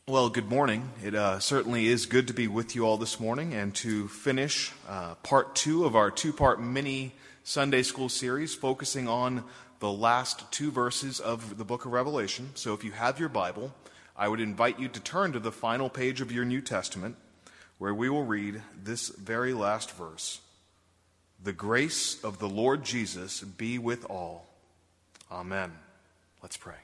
Well, good morning. It certainly is good to be with you all this morning and to finish part 2 of our 2-part mini Sunday school series focusing on the last 2 verses of the book of Revelation. So if you have your Bible, I would invite you to turn to the final page of your New Testament where we will read this very last verse. The grace of the Lord Jesus be with all. Amen. Let's pray.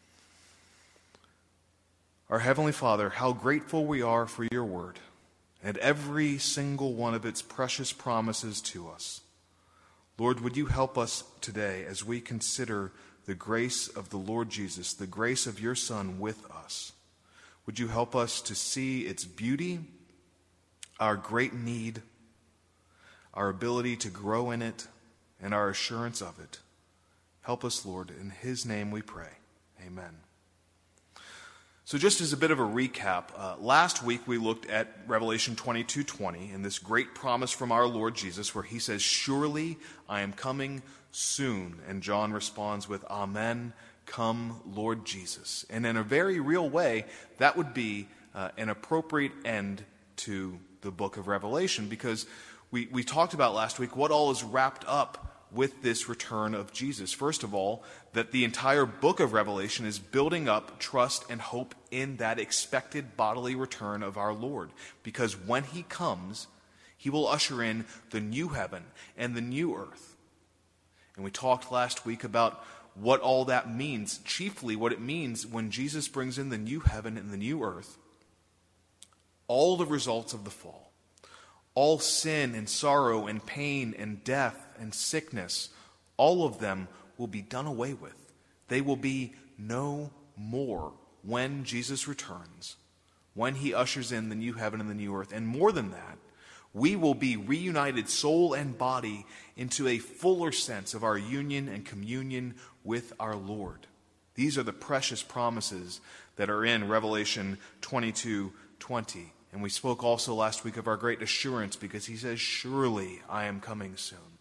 Our Heavenly Father, how grateful we are for your word and every single one of its precious promises to us. Lord, would you help us today as we consider the grace of the Lord Jesus, the grace of your Son with us? Would you help us to see its beauty, our great need, our ability to grow in it, and our assurance of it? Help us, Lord. In his name we pray. Amen. So just as a bit of a recap, last week we looked at Revelation 22:20 and this great promise from our Lord Jesus where he says, "Surely I am coming soon." And John responds with, "Amen, come Lord Jesus." And in a very real way, that would be an appropriate end to the book of Revelation because we talked about last week what all is wrapped up with this return of Jesus. First of all, that the entire book of Revelation is building up trust and hope in that expected bodily return of our Lord. Because when he comes, he will usher in the new heaven and the new earth. And we talked last week about what all that means, chiefly what it means when Jesus brings in the new heaven and the new earth. All the results of the fall. All sin and sorrow and pain and death and sickness, all of them will be done away with. They will be no more when Jesus returns, when he ushers in the new heaven and the new earth. And more than that, we will be reunited soul and body into a fuller sense of our union and communion with our Lord. These are the precious promises that are in Revelation 22:20. And we spoke also last week of our great assurance because he says, "Surely I am coming soon."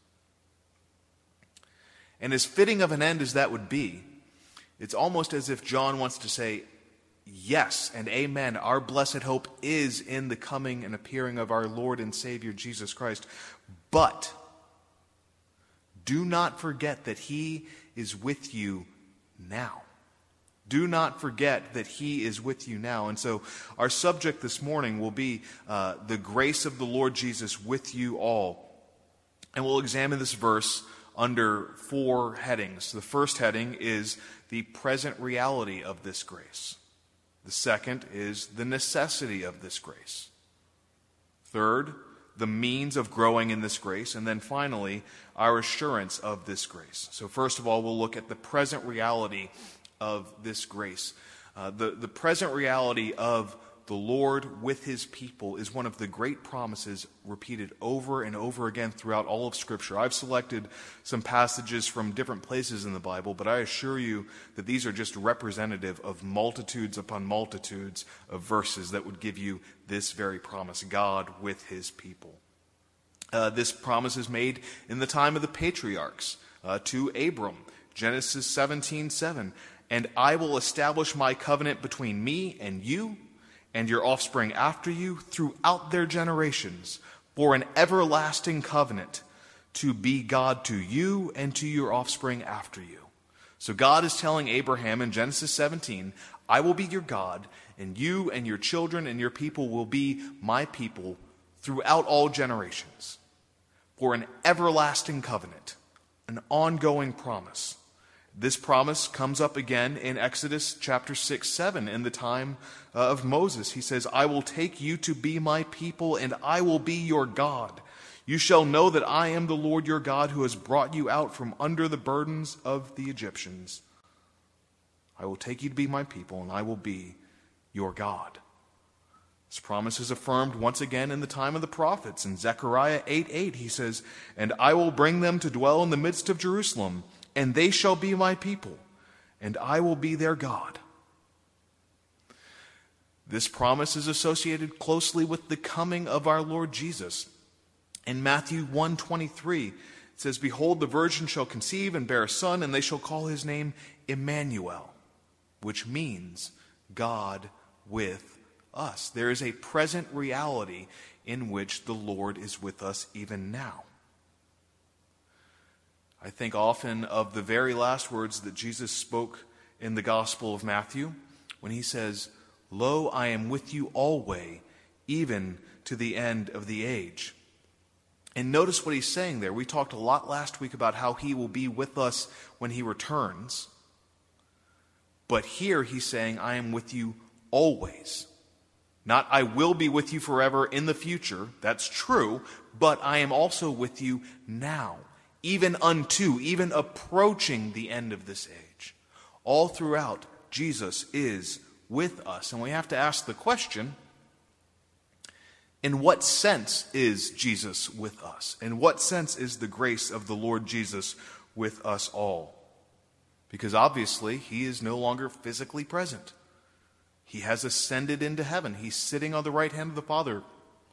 And as fitting of an end as that would be, it's almost as if John wants to say, yes and amen, our blessed hope is in the coming and appearing of our Lord and Savior Jesus Christ. But do not forget that he is with you now. Do not forget that he is with you now. And so our subject this morning will be the grace of the Lord Jesus with you all. And we'll examine this verse under 4 headings. The first heading is the present reality of this grace. The second is the necessity of this grace. Third, the means of growing in this grace. And then finally, our assurance of this grace. So first of all, we'll look at the present reality of this grace. The present reality of the Lord with his people is one of the great promises repeated over and over again throughout all of Scripture. I've selected some passages from different places in the Bible, but I assure you that these are just representative of multitudes upon multitudes of verses that would give you this very promise, God with his people. This promise is made in the time of the patriarchs to Abram, Genesis 17:7. "And I will establish my covenant between me and you and your offspring after you throughout their generations for an everlasting covenant to be God to you and to your offspring after you." So God is telling Abraham in Genesis 17, "I will be your God, and you and your children and your people will be my people throughout all generations for an everlasting covenant," an ongoing promise. This promise comes up again in Exodus chapter 6-7 in the time of Moses. He says, "I will take you to be my people, and I will be your God. You shall know that I am the Lord your God who has brought you out from under the burdens of the Egyptians. I will take you to be my people, and I will be your God." This promise is affirmed once again in the time of the prophets. In Zechariah 8:8 he says, "And I will bring them to dwell in the midst of Jerusalem, and they shall be my people, and I will be their God." This promise is associated closely with the coming of our Lord Jesus. In Matthew 1:23, it says, "Behold, the virgin shall conceive and bear a son, and they shall call his name Emmanuel," which means God with us. There is a present reality in which the Lord is with us even now. I think often of the very last words that Jesus spoke in the Gospel of Matthew when he says, "Lo, I am with you always, even to the end of the age." And notice what he's saying there. We talked a lot last week about how he will be with us when he returns. But here he's saying, I am with you always. Not, I will be with you forever in the future. That's true. But I am also with you now. Even approaching the end of this age. All throughout, Jesus is with us. And we have to ask the question, in what sense is Jesus with us? In what sense is the grace of the Lord Jesus with us all? Because obviously, he is no longer physically present. He has ascended into heaven. He's sitting on the right hand of the Father.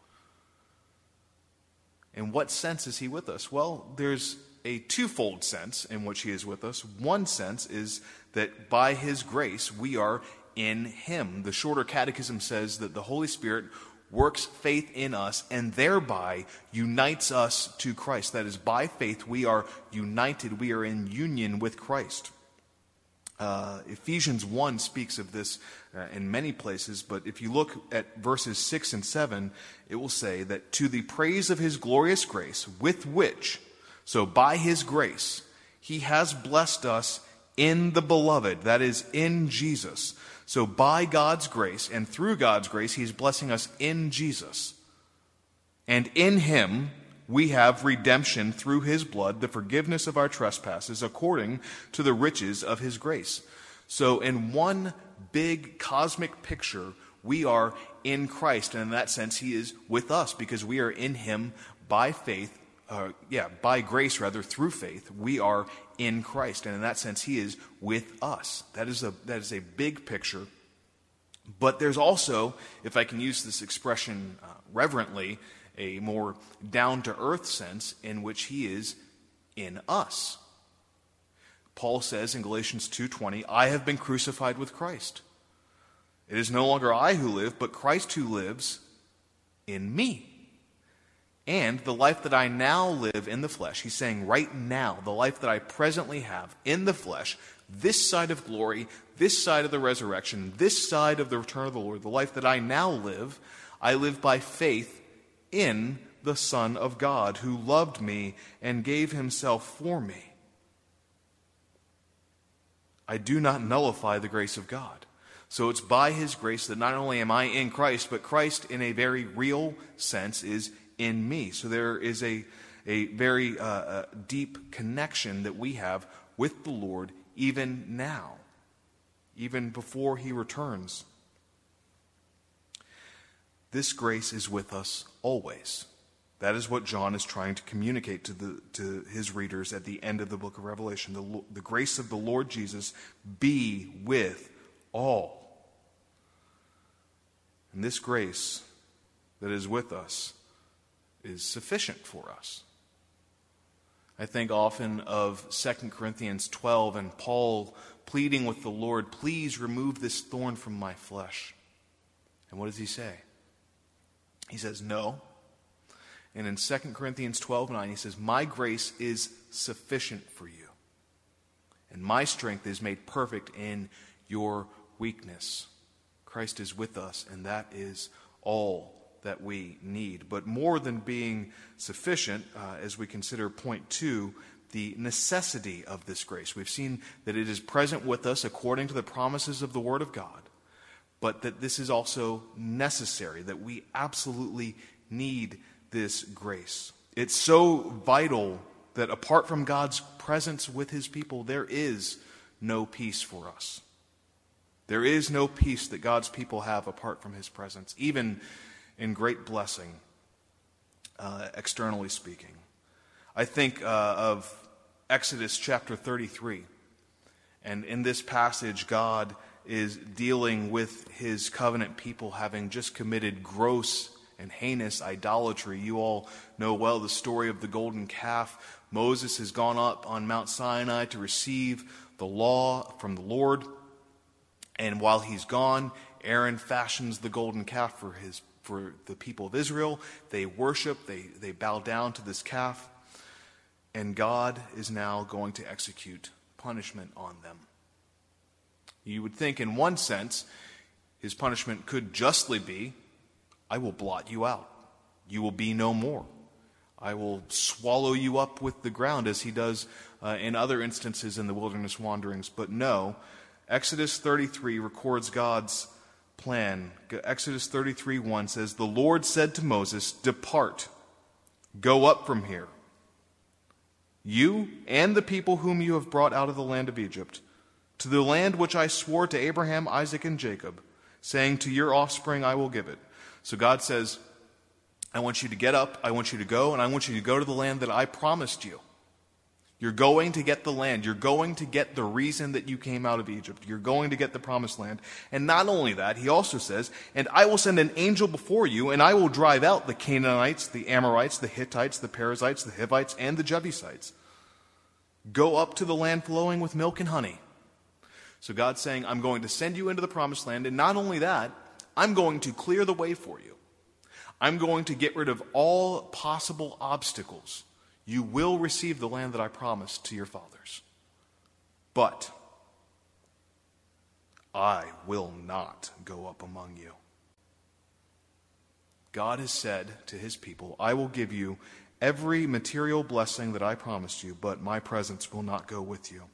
In what sense is he with us? Well, there's a twofold sense in which he is with us. One sense is that by his grace, we are in him. The Shorter Catechism says that the Holy Spirit works faith in us and thereby unites us to Christ. That is, by faith we are united, we are in union with Christ. Ephesians 1 speaks of this in many places, but if you look at verses 6 and 7, it will say that to the praise of his glorious grace, with which, so by his grace, he has blessed us in the beloved, that is, in Jesus. So by God's grace and through God's grace, he's blessing us in Jesus. And in him, we have redemption through his blood, the forgiveness of our trespasses, according to the riches of his grace. So in one big cosmic picture, we are in Christ. And in that sense, he is with us because we are in him by faith. By grace, through faith. We are in Christ. And in that sense, he is with us. That is a big picture. But there's also, if I can use this expression reverently, a more down-to-earth sense in which he is in us. Paul says in Galatians 2:20, I have been crucified with Christ. It is no longer I who live, but Christ who lives in me. And the life that I now live in the flesh, he's saying right now, the life that I presently have in the flesh, this side of glory, this side of the resurrection, this side of the return of the Lord, the life that I now live, I live by faith in the Son of God, who loved me and gave himself for me. I do not nullify the grace of God. So it's by his grace that not only am I in Christ, but Christ in a very real sense is in me. So there is a very deep connection that we have with the Lord even now, even before he returns. This grace is with us always. That is what John is trying to communicate to his readers at the end of the book of Revelation. The grace of the Lord Jesus be with all. And this grace that is with us is sufficient for us. I think often of 2 Corinthians 12 and Paul pleading with the Lord, please remove this thorn from my flesh. And what does he say? He says, no. And in 2 Corinthians 12:9, he says, my grace is sufficient for you. And my strength is made perfect in your weakness. Christ is with us, and that is all that we need. But more than being sufficient, as we consider point 2, the necessity of this grace. We've seen that it is present with us according to the promises of the Word of God, but that this is also necessary, that we absolutely need this grace. It's so vital that apart from God's presence with his people, there is no peace for us. There is no peace that God's people have apart from his presence, even in great blessing, externally speaking. I think of Exodus chapter 33. And in this passage, God is dealing with his covenant people having just committed gross and heinous idolatry. You all know well the story of the golden calf. Moses has gone up on Mount Sinai to receive the law from the Lord. And while he's gone, Aaron fashions the golden calf for the people of Israel. They worship, they bow down to this calf, and God is now going to execute punishment on them. You would think, in one sense, his punishment could justly be, I will blot you out. You will be no more. I will swallow you up with the ground, as he does in other instances in the wilderness wanderings. But no, Exodus 33 records God's plan. Exodus 33:1 says, "The Lord said to Moses, 'Depart, go up from here, you and the people whom you have brought out of the land of Egypt, to the land which I swore to Abraham, Isaac, and Jacob, saying, to your offspring I will give it.'" So God says, I want you to get up, I want you to go, and I want you to go to the land that I promised you. You're going to get the land. You're going to get the reason that you came out of Egypt. You're going to get the promised land. And not only that, he also says, "And I will send an angel before you, and I will drive out the Canaanites, the Amorites, the Hittites, the Perizzites, the Hivites, and the Jebusites. Go up to the land flowing with milk and honey." So God's saying, I'm going to send you into the promised land, and not only that, I'm going to clear the way for you. I'm going to get rid of all possible obstacles. You will receive the land that I promised to your fathers. But I will not go up among you. God has said to his people, I will give you every material blessing that I promised you, but my presence will not go with you.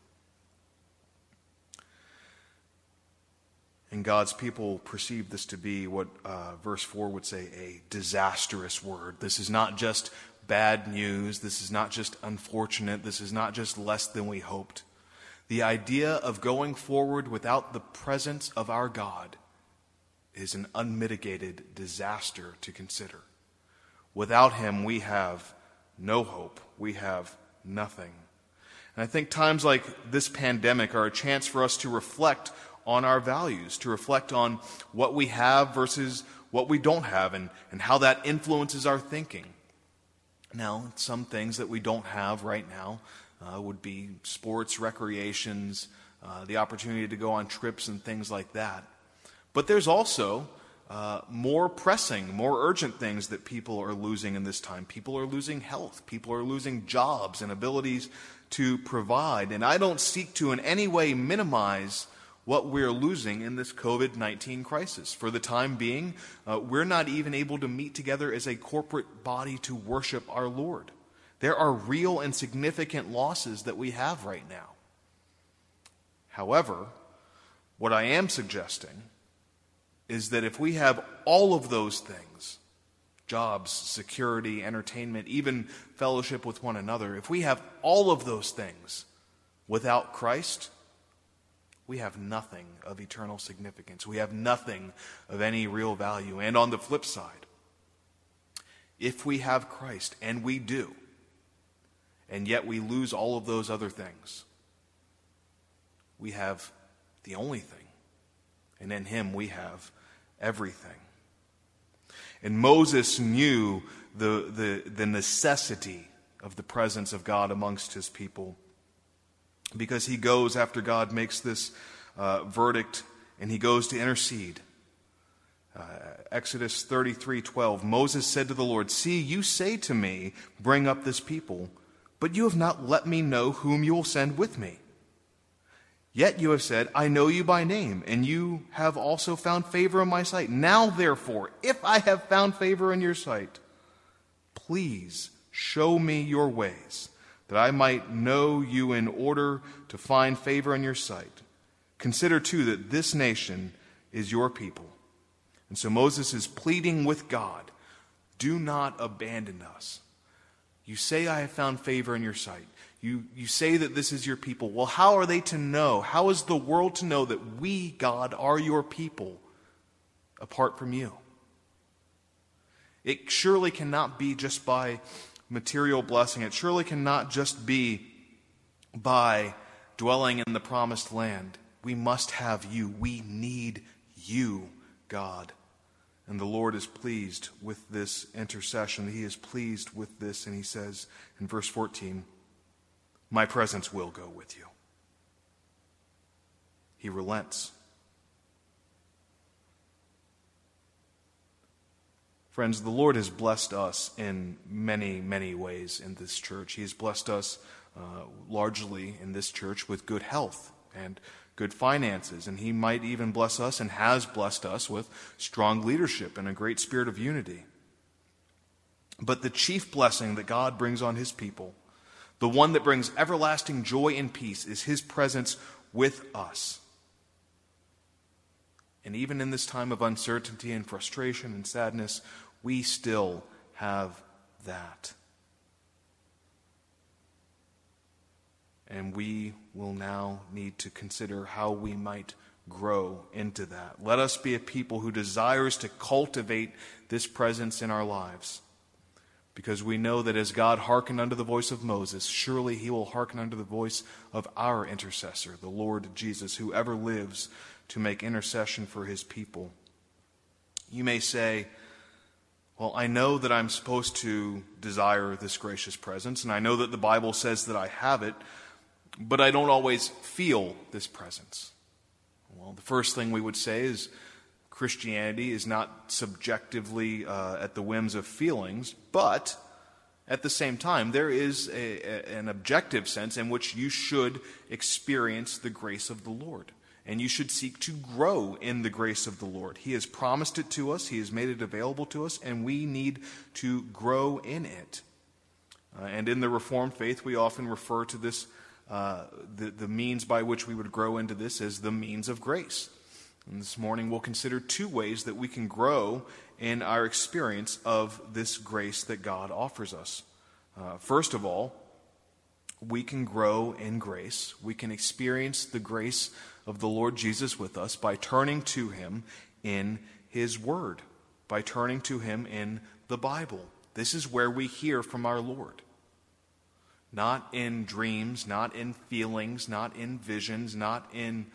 And God's people perceive this to be what verse 4 would say, a disastrous word. This is not just bad news. This is not just unfortunate. This is not just less than we hoped. The idea of going forward without the presence of our God is an unmitigated disaster to consider. Without him, we have no hope. We have nothing. And I think times like this pandemic are a chance for us to reflect on our values, to reflect on what we have versus what we don't have, and how that influences our thinking. Now, some things that we don't have right now would be sports, recreations, the opportunity to go on trips and things like that. But there's also more pressing, more urgent things that people are losing in this time. People are losing health. People are losing jobs and abilities to provide. And I don't seek to in any way minimize what we're losing in this COVID-19 crisis. For the time being, we're not even able to meet together as a corporate body to worship our Lord. There are real and significant losses that we have right now. However, what I am suggesting is that if we have all of those things, jobs, security, entertainment, even fellowship with one another, if we have all of those things without Christ, we have nothing of eternal significance. We have nothing of any real value. And on the flip side, if we have Christ, and we do, and yet we lose all of those other things, we have the only thing. And in him we have everything. And Moses knew the necessity of the presence of God amongst his people, because he goes after God makes this verdict, and he goes to intercede. Exodus 33:12, Moses said to the Lord, "See, you say to me, bring up this people, but you have not let me know whom you will send with me. Yet you have said, I know you by name, and you have also found favor in my sight. Now, therefore, if I have found favor in your sight, please show me your ways, that I might know you in order to find favor in your sight. Consider, too, that this nation is your people." And so Moses is pleading with God, do not abandon us. You say I have found favor in your sight. You say that this is your people. Well, how are they to know? How is the world to know that we, God, are your people apart from you? It surely cannot be just by material blessing. It surely cannot just be by dwelling in the promised land. We must have you. We need you, God. And the Lord is pleased with this intercession. He is pleased with this, and he says in verse 14, my presence will go with you. He relents. Friends, the Lord has blessed us in many, many ways in this church. He has blessed us largely in this church with good health and good finances, and He might even bless us and has blessed us with strong leadership and a great spirit of unity. But the chief blessing that God brings on His people, the one that brings everlasting joy and peace, is His presence with us. And even in this time of uncertainty and frustration and sadness, we still have that. And we will now need to consider how we might grow into that. Let us be a people who desires to cultivate this presence in our lives, because we know that as God hearkened unto the voice of Moses, surely He will hearken unto the voice of our intercessor, the Lord Jesus, who ever lives to make intercession for His people. You may say, well, I know that I'm supposed to desire this gracious presence, and I know that the Bible says that I have it, but I don't always feel this presence. Well, the first thing we would say is Christianity is not subjectively at the whims of feelings, but at the same time, there is an objective sense in which you should experience the grace of the Lord. And you should seek to grow in the grace of the Lord. He has promised it to us. He has made it available to us. And we need to grow in it. And in the Reformed faith, we often refer to this, the means by which we would grow into this as the means of grace. And this morning we'll consider two ways that we can grow in our experience of this grace that God offers us. First of all, we can grow in grace. We can experience the grace of the Lord Jesus with us by turning to Him in His Word, by turning to Him in the Bible. This is where we hear from our Lord. Not in dreams, not in feelings, not in visions, not in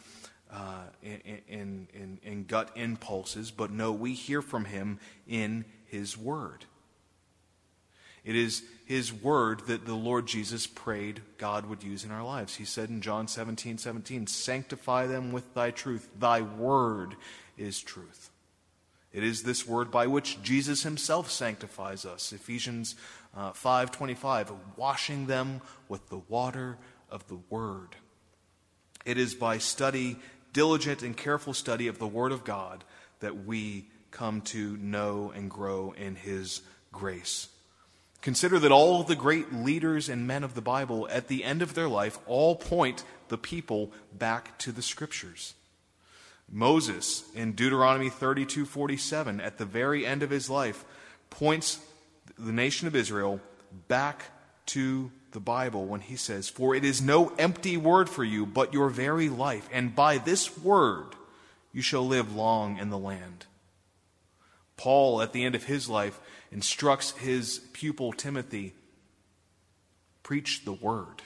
gut impulses, but no, we hear from Him in His Word. It is His Word that the Lord Jesus prayed God would use in our lives. He said in John 17:17, sanctify them with Thy truth. Thy Word is truth. It is this Word by which Jesus Himself sanctifies us. Ephesians 5:25, washing them with the water of the Word. It is by study, diligent and careful study of the Word of God, that we come to know and grow in His grace. Consider that all the great leaders and men of the Bible, at the end of their life, all point the people back to the Scriptures. Moses, in Deuteronomy 32:47, at the very end of his life, points the nation of Israel back to the Bible when he says, for it is no empty word for you, but your very life, and by this word you shall live long in the land. Paul, at the end of his life, instructs his pupil Timothy, preach the word.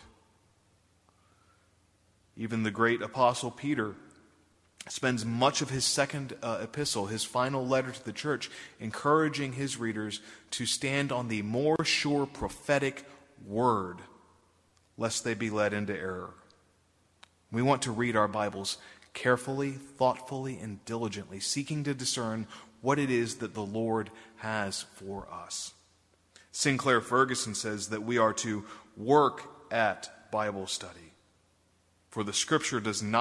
Even the great apostle Peter spends much of his second epistle, his final letter to the church, encouraging his readers to stand on the more sure prophetic word, lest they be led into error. We want to read our Bibles carefully, thoughtfully, and diligently, seeking to discern what it is that the Lord has for us. Sinclair Ferguson says that we are to work at Bible study. For the Scriptures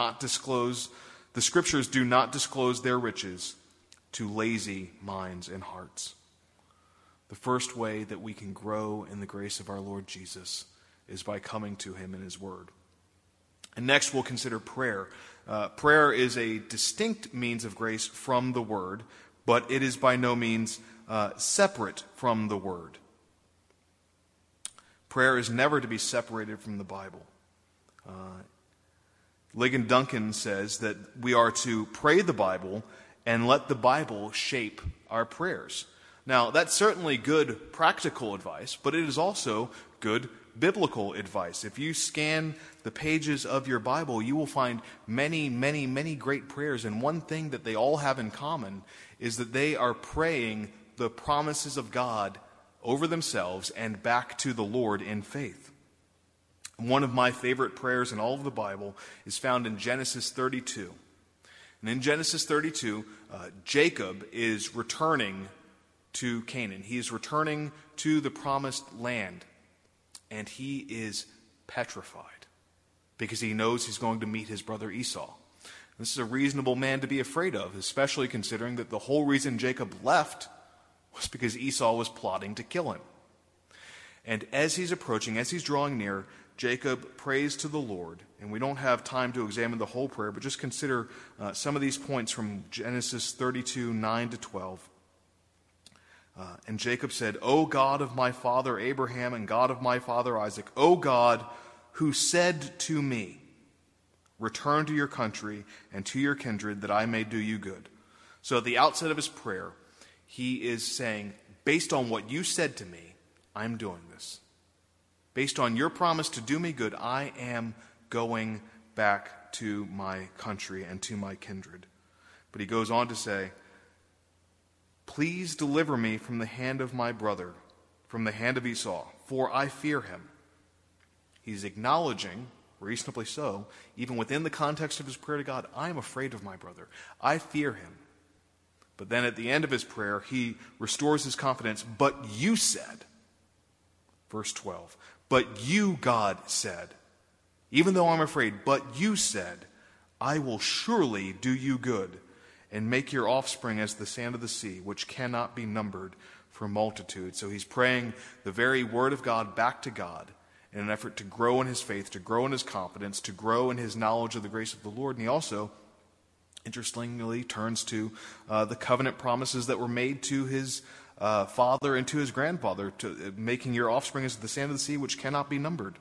do not disclose their riches to lazy minds and hearts. The first way that we can grow in the grace of our Lord Jesus is by coming to Him in His Word. And next we'll consider prayer. Prayer is a distinct means of grace from the Word, but it is by no means separate from the Word. Prayer is never to be separated from the Bible. Ligon Duncan says that we are to pray the Bible and let the Bible shape our prayers. Now, that's certainly good practical advice, but it is also good biblical advice. If you scan the pages of your Bible, you will find many, many, many great prayers, and one thing that they all have in common is that they are praying the promises of God over themselves and back to the Lord in faith. One of my favorite prayers in all of the Bible is found in Genesis 32. And in Genesis 32, Jacob is returning to Canaan. He is returning to the promised land, and he is petrified because he knows he's going to meet his brother Esau. This is a reasonable man to be afraid of, especially considering that the whole reason Jacob left was because Esau was plotting to kill him. And as he's approaching, as he's drawing near, Jacob prays to the Lord. And we don't have time to examine the whole prayer, but just consider some of these points from Genesis 32, 9 to 12. And Jacob said, O God of my father Abraham and God of my father Isaac, O God, who said to me, return to your country and to your kindred, that I may do you good. So at the outset of his prayer, he is saying, based on what you said to me, I'm doing this. Based on your promise to do me good, I am going back to my country and to my kindred. But he goes on to say, please deliver me from the hand of my brother, from the hand of Esau, for I fear him. He's acknowledging, reasonably so, even within the context of his prayer to God, I am afraid of my brother. I fear him. But then at the end of his prayer, he restores his confidence. But you said, verse 12, but you, God, said, even though I'm afraid, but you said, I will surely do you good and make your offspring as the sand of the sea, which cannot be numbered for multitude. So he's praying the very word of God back to God in an effort to grow in his faith, to grow in his confidence, to grow in his knowledge of the grace of the Lord. And he also, interestingly, turns to the covenant promises that were made to his father and to his grandfather, to making your offspring as the sand of the sea, which cannot be numbered.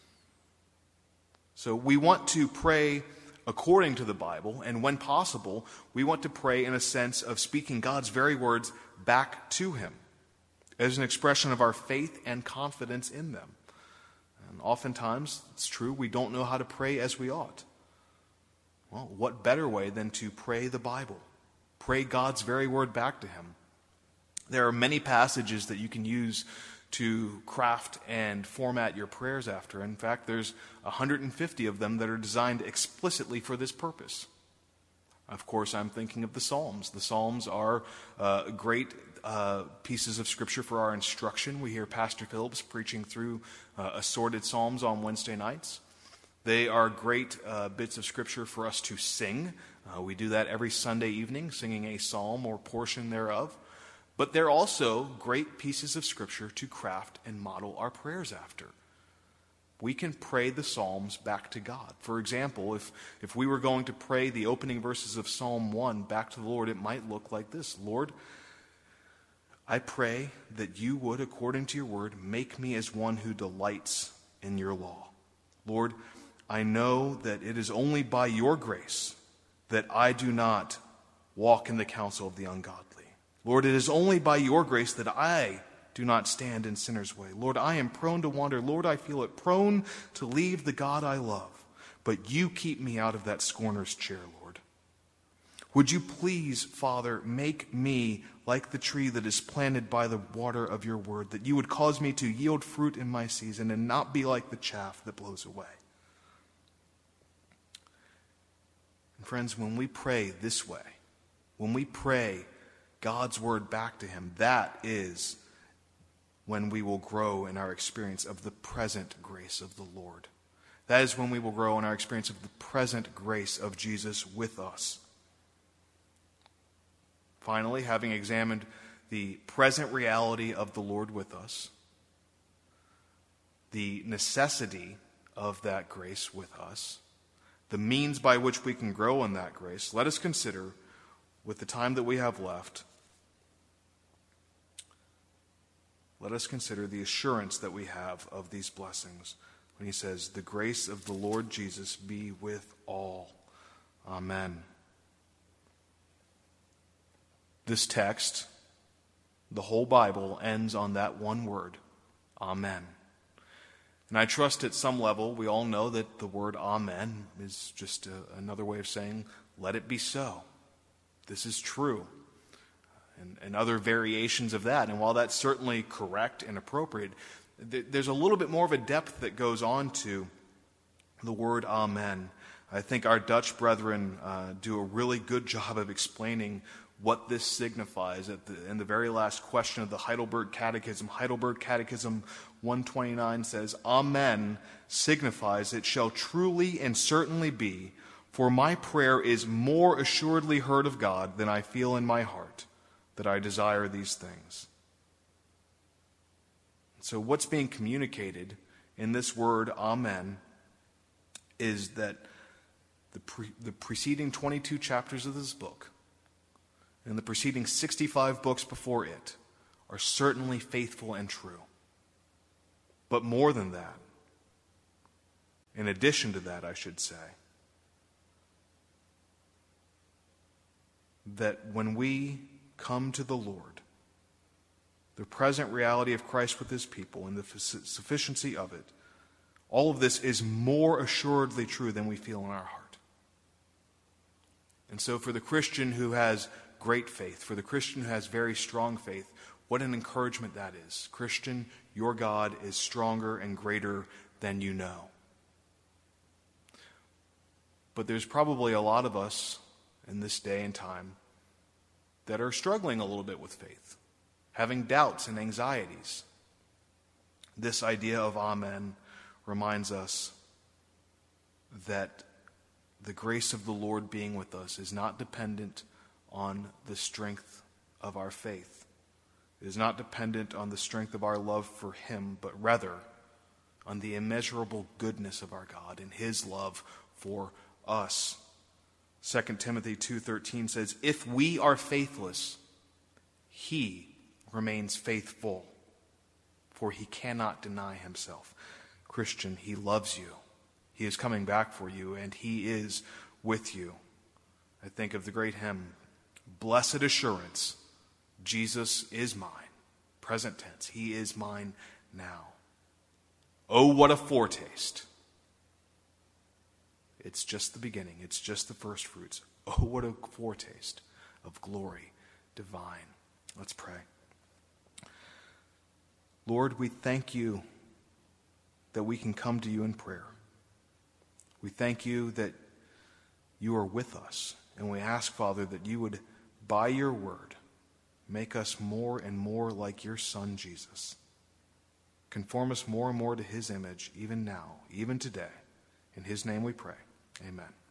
So we want to pray according to the Bible, and when possible, we want to pray in a sense of speaking God's very words back to him as an expression of our faith and confidence in them. And oftentimes, it's true, we don't know how to pray as we ought. Well, what better way than to pray the Bible? Pray God's very word back to him. There are many passages that you can use to craft and format your prayers after. In fact, there's 150 of them that are designed explicitly for this purpose. Of course, I'm thinking of the Psalms. The Psalms are great pieces of Scripture for our instruction. We hear Pastor Phillips preaching through assorted Psalms on Wednesday nights. They are great bits of Scripture for us to sing. We do that every Sunday evening, singing a psalm or portion thereof. But they're also great pieces of Scripture to craft and model our prayers after. We can pray the Psalms back to God. For example, if we were going to pray the opening verses of Psalm 1 back to the Lord, it might look like this. Lord, I pray that you would, according to your word, make me as one who delights in your law. Lord, I know that it is only by your grace that I do not walk in the counsel of the ungodly. Lord, it is only by your grace that I do not stand in sinners' way. Lord, I am prone to wander. Lord, I feel it, prone to leave the God I love. But you keep me out of that scorner's chair, Lord. Would you please, Father, make me like the tree that is planted by the water of your word, that you would cause me to yield fruit in my season and not be like the chaff that blows away. And friends, when we pray this way, when we pray God's word back to him, that is when we will grow in our experience of the present grace of the Lord. That is when we will grow in our experience of the present grace of Jesus with us. Finally, having examined the present reality of the Lord with us, the necessity of that grace with us, the means by which we can grow in that grace, let us consider, with the time that we have left, let us consider the assurance that we have of these blessings when he says, the grace of the Lord Jesus be with all. Amen. This text, the whole Bible, ends on that one word, amen. And I trust at some level we all know that the word amen is just another way of saying, let it be so. This is true. And other variations of that. And while that's certainly correct and appropriate, there's a little bit more of a depth that goes on to the word amen. I think our Dutch brethren do a really good job of explaining what this signifies in the very last question of the Heidelberg Catechism. Heidelberg Catechism 129 says, Amen signifies it shall truly and certainly be, for my prayer is more assuredly heard of God than I feel in my heart that I desire these things. So what's being communicated in this word, Amen, is that the preceding 22 chapters of this book and the preceding 65 books before it are certainly faithful and true. But more than that, in addition to that, I should say, that when we come to the Lord, the present reality of Christ with his people and the sufficiency of it, all of this is more assuredly true than we feel in our heart. And so for the Christian who has great faith, for the Christian who has very strong faith, what an encouragement that is. Christian, your God is stronger and greater than you know. But there's probably a lot of us in this day and time that are struggling a little bit with faith, having doubts and anxieties. This idea of Amen reminds us that the grace of the Lord being with us is not dependent on the strength of our faith. It is not dependent on the strength of our love for him, but rather on the immeasurable goodness of our God and his love for us. 2 Timothy 2:13 says, if we are faithless, he remains faithful, for he cannot deny himself. Christian, he loves you. He is coming back for you, and he is with you. I think of the great hymn, Blessed Assurance, Jesus is mine. Present tense, he is mine now. Oh, what a foretaste. It's just the beginning. It's just the first fruits. Oh, what a foretaste of glory divine. Let's pray. Lord, we thank you that we can come to you in prayer. We thank you that you are with us. And we ask, Father, that you would, by your word, make us more and more like your Son, Jesus. Conform us more and more to his image, even now, even today. In his name we pray. Amen.